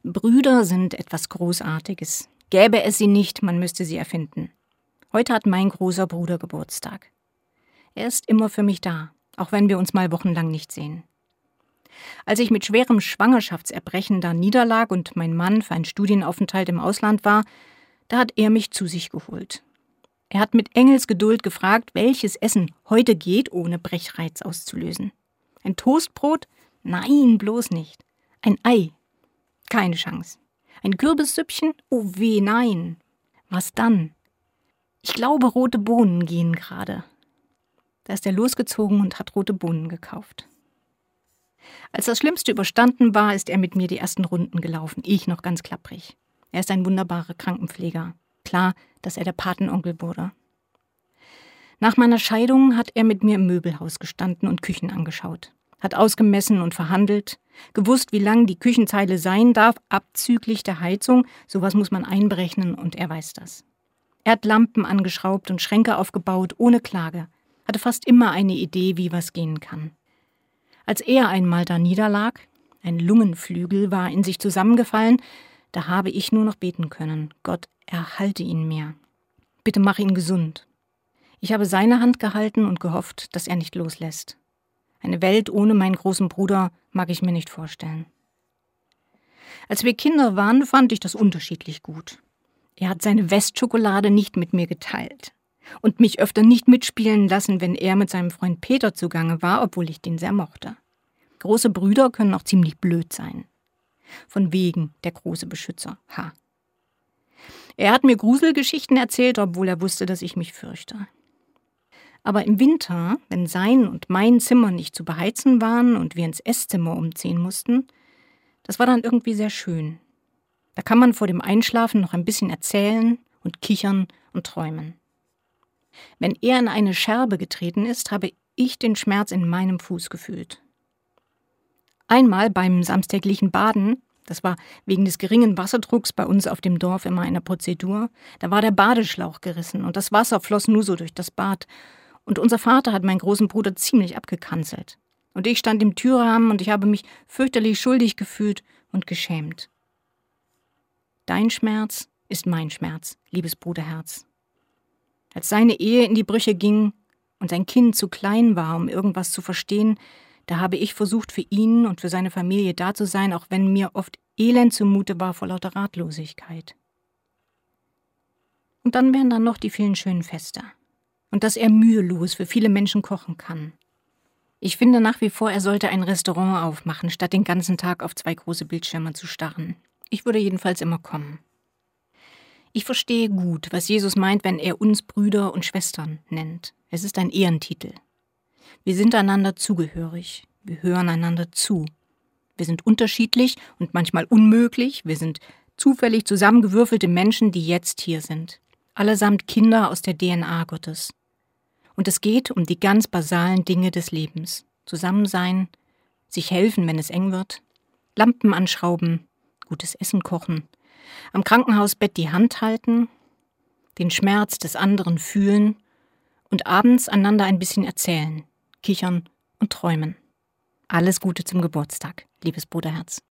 Brüder sind etwas Großartiges. Gäbe es sie nicht, man müsste sie erfinden. Heute hat mein großer Bruder Geburtstag. Er ist immer für mich da, auch wenn wir uns mal wochenlang nicht sehen. Als ich mit schwerem Schwangerschaftserbrechen da niederlag und mein Mann für einen Studienaufenthalt im Ausland war, da hat er mich zu sich geholt. Er hat mit Engelsgeduld gefragt, welches Essen heute geht, ohne Brechreiz auszulösen. Ein Toastbrot? Nein, bloß nicht. Ein Ei? Keine Chance. Ein Kürbissüppchen? Oh weh, nein. Was dann? Ich glaube, rote Bohnen gehen gerade. Da ist er losgezogen und hat rote Bohnen gekauft. Als das Schlimmste überstanden war, ist er mit mir die ersten Runden gelaufen. Ich noch ganz klapprig. Er ist ein wunderbarer Krankenpfleger. Klar, dass er der Patenonkel wurde. Nach meiner Scheidung hat er mit mir im Möbelhaus gestanden und Küchen angeschaut. Hat ausgemessen und verhandelt, gewusst, wie lang die Küchenzeile sein darf, abzüglich der Heizung. Sowas muss man einberechnen und er weiß das. Er hat Lampen angeschraubt und Schränke aufgebaut, ohne Klage. Hatte fast immer eine Idee, wie was gehen kann. Als er einmal da niederlag, ein Lungenflügel war in sich zusammengefallen, da habe ich nur noch beten können. Gott, erhalte ihn mir. Bitte mach ihn gesund. Ich habe seine Hand gehalten und gehofft, dass er nicht loslässt. Eine Welt ohne meinen großen Bruder mag ich mir nicht vorstellen. Als wir Kinder waren, fand ich das unterschiedlich gut. Er hat seine Westschokolade nicht mit mir geteilt und mich öfter nicht mitspielen lassen, wenn er mit seinem Freund Peter zugange war, obwohl ich den sehr mochte. Große Brüder können auch ziemlich blöd sein. Von wegen der große Beschützer. Ha. Er hat mir Gruselgeschichten erzählt, obwohl er wusste, dass ich mich fürchte. Aber im Winter, wenn sein und mein Zimmer nicht zu beheizen waren und wir ins Esszimmer umziehen mussten, das war dann irgendwie sehr schön. Da kann man vor dem Einschlafen noch ein bisschen erzählen und kichern und träumen. Wenn er in eine Scherbe getreten ist, habe ich den Schmerz in meinem Fuß gefühlt. Einmal beim samstäglichen Baden, das war wegen des geringen Wasserdrucks bei uns auf dem Dorf immer eine Prozedur, da war der Badeschlauch gerissen und das Wasser floss nur so durch das Bad. Und unser Vater hat meinen großen Bruder ziemlich abgekanzelt. Und ich stand im Türrahmen und ich habe mich fürchterlich schuldig gefühlt und geschämt. Dein Schmerz ist mein Schmerz, liebes Bruderherz. Als seine Ehe in die Brüche ging und sein Kind zu klein war, um irgendwas zu verstehen, da habe ich versucht, für ihn und für seine Familie da zu sein, auch wenn mir oft Elend zumute war vor lauter Ratlosigkeit. Und dann wären da noch die vielen schönen Feste. Und dass er mühelos für viele Menschen kochen kann. Ich finde nach wie vor, er sollte ein Restaurant aufmachen, statt den ganzen Tag auf 2 große Bildschirme zu starren. Ich würde jedenfalls immer kommen. Ich verstehe gut, was Jesus meint, wenn er uns Brüder und Schwestern nennt. Es ist ein Ehrentitel. Wir sind einander zugehörig. Wir hören einander zu. Wir sind unterschiedlich und manchmal unmöglich. Wir sind zufällig zusammengewürfelte Menschen, die jetzt hier sind. Allesamt Kinder aus der DNA Gottes. Und es geht um die ganz basalen Dinge des Lebens. Zusammen sein, sich helfen, wenn es eng wird, Lampen anschrauben, gutes Essen kochen, am Krankenhausbett die Hand halten, den Schmerz des anderen fühlen und abends einander ein bisschen erzählen, kichern und träumen. Alles Gute zum Geburtstag, liebes Bruderherz.